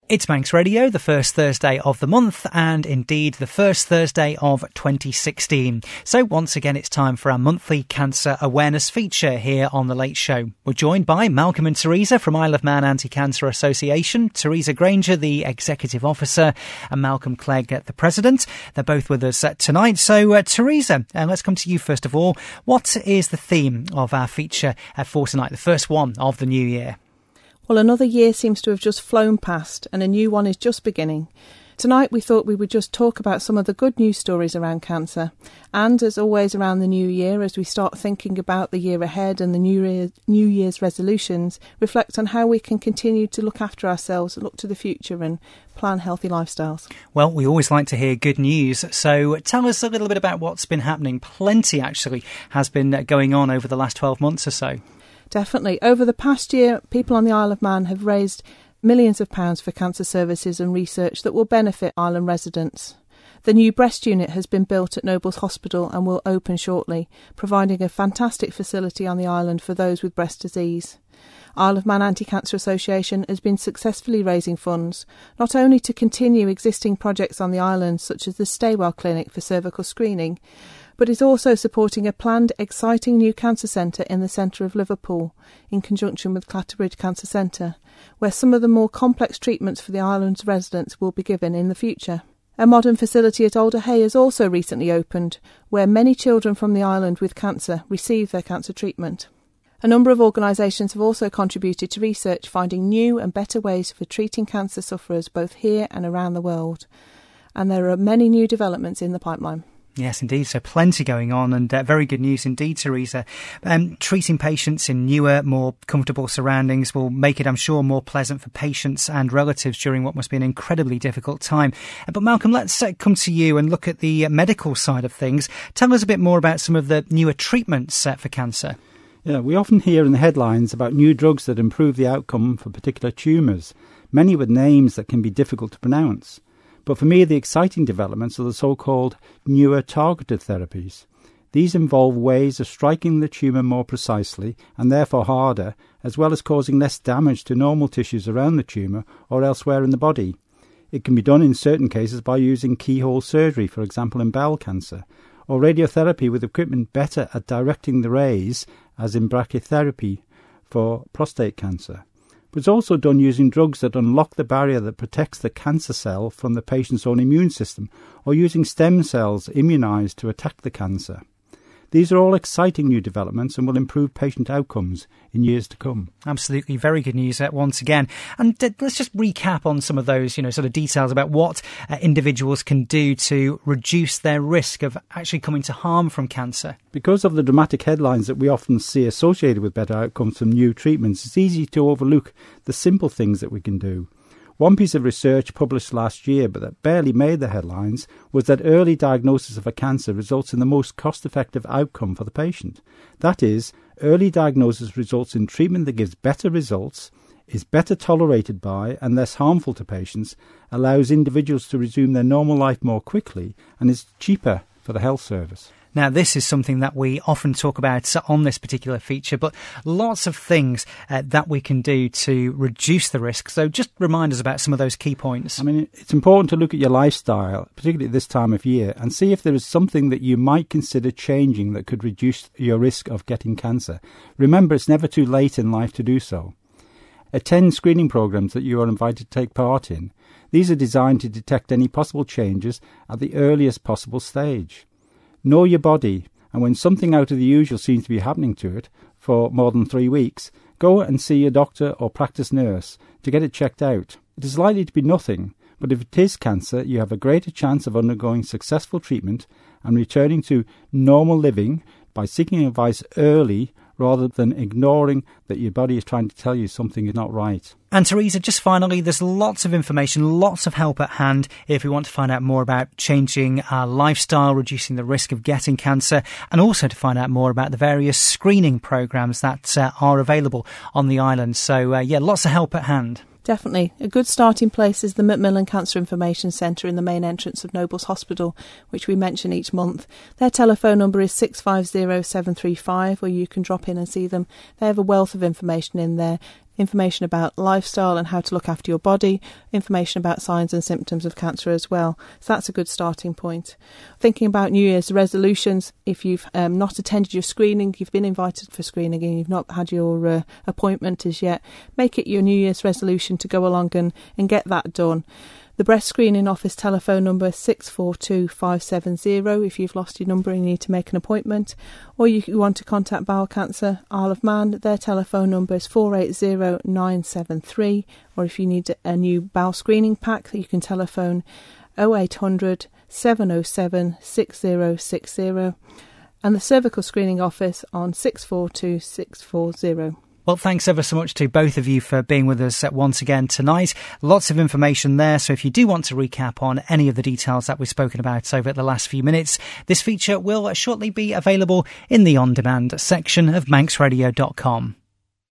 It's Manx Radio, the first Thursday of the month, and indeed the first Thursday of 2016. So once again, it's time for our monthly cancer awareness feature here on The Late Show. We're joined by Malcolm and Teresa from Isle of Man Anti-Cancer Association, Teresa Granger, the Executive Officer, and Malcolm Clegg, the President. They're both with us tonight. So Teresa, let's come to you first of all. What is the theme of our feature for tonight, the first one of the new year? Well, another year seems to have just flown past and a new one is just beginning. Tonight we thought we would just talk about some of the good news stories around cancer. And as always around the new year, as we start thinking about the year ahead and the New Year's resolutions, reflect on how we can continue to look after ourselves, look to the future and plan healthy lifestyles. Well, we always like to hear good news. So tell us a little bit about what's been happening. Plenty actually has been going on over the last 12 months or so. Definitely. Over the past year, people on the Isle of Man have raised millions of pounds for cancer services and research that will benefit island residents. The new breast unit has been built at Nobles Hospital and will open shortly, providing a fantastic facility on the island for those with breast disease. Isle of Man Anti-Cancer Association has been successfully raising funds, not only to continue existing projects on the island, such as the Staywell Clinic for cervical screening, but is also supporting a planned, exciting new cancer centre in the centre of Liverpool, in conjunction with Clatterbridge Cancer Centre, where some of the more complex treatments for the island's residents will be given in the future. A modern facility at Alder Hey has also recently opened, where many children from the island with cancer receive their cancer treatment. A number of organisations have also contributed to research finding new and better ways for treating cancer sufferers both here and around the world. And there are many new developments in the pipeline. Yes, indeed. So plenty going on and very good news indeed, Teresa. Treating patients in newer, more comfortable surroundings will make it, I'm sure, more pleasant for patients and relatives during what must be an incredibly difficult time. But Malcolm, let's come to you and look at the medical side of things. Tell us a bit more about some of the newer treatments for cancer. Yeah, we often hear in the headlines about new drugs that improve the outcome for particular tumours, many with names that can be difficult to pronounce. But for me, the exciting developments are the so-called newer targeted therapies. These involve ways of striking the tumour more precisely and therefore harder, as well as causing less damage to normal tissues around the tumour or elsewhere in the body. It can be done in certain cases by using keyhole surgery, for example in bowel cancer, or radiotherapy with equipment better at directing the rays, as in brachytherapy for prostate cancer. But it's also done using drugs that unlock the barrier that protects the cancer cell from the patient's own immune system, or using stem cells immunised to attack the cancer. These are all exciting new developments and will improve patient outcomes in years to come. Absolutely. Very good news once again. And let's just recap on some of those, sort of details about what individuals can do to reduce their risk of actually coming to harm from cancer. Because of the dramatic headlines that we often see associated with better outcomes from new treatments, it's easy to overlook the simple things that we can do. One piece of research published last year, but that barely made the headlines, was that early diagnosis of a cancer results in the most cost-effective outcome for the patient. That is, early diagnosis results in treatment that gives better results, is better tolerated by and less harmful to patients, allows individuals to resume their normal life more quickly, and is cheaper for the health service. Now, this is something that we often talk about on this particular feature, but lots of things that we can do to reduce the risk. So just remind us about some of those key points. I mean, it's important to look at your lifestyle, particularly at this time of year, and see if there is something that you might consider changing that could reduce your risk of getting cancer. Remember, it's never too late in life to do so. Attend screening programs that you are invited to take part in. These are designed to detect any possible changes at the earliest possible stage. Know your body, and when something out of the usual seems to be happening to it for more than 3 weeks, go and see your doctor or practice nurse to get it checked out. It is likely to be nothing, but if it is cancer, you have a greater chance of undergoing successful treatment and returning to normal living by seeking advice early rather than ignoring that your body is trying to tell you something is not right. And Teresa, just finally, there's lots of information, lots of help at hand if we want to find out more about changing our lifestyle, reducing the risk of getting cancer, and also to find out more about the various screening programs that are available on the island. So, lots of help at hand. Definitely. A good starting place is the Macmillan Cancer Information Centre in the main entrance of Nobles Hospital, which we mention each month. Their telephone number is 650 735, or you can drop in and see them. They have a wealth of information in there, information about lifestyle and how to look after your body, information about signs and symptoms of cancer as well. So that's a good starting point. Thinking about New Year's resolutions, if you've not attended your screening, you've been invited for screening and you've not had your appointment as yet, make it your New Year's resolution to go along and get that done. The breast screening office telephone number is 642 570 if you've lost your number and you need to make an appointment. Or you want to contact Bowel Cancer Isle of Man, their telephone number is 480 973. Or if you need a new bowel screening pack, you can telephone 0800 707 6060. And the cervical screening office on 642 640. Well, thanks ever so much to both of you for being with us once again tonight. Lots of information there, so if you do want to recap on any of the details that we've spoken about over the last few minutes, this feature will shortly be available in the on-demand section of manxradio.com.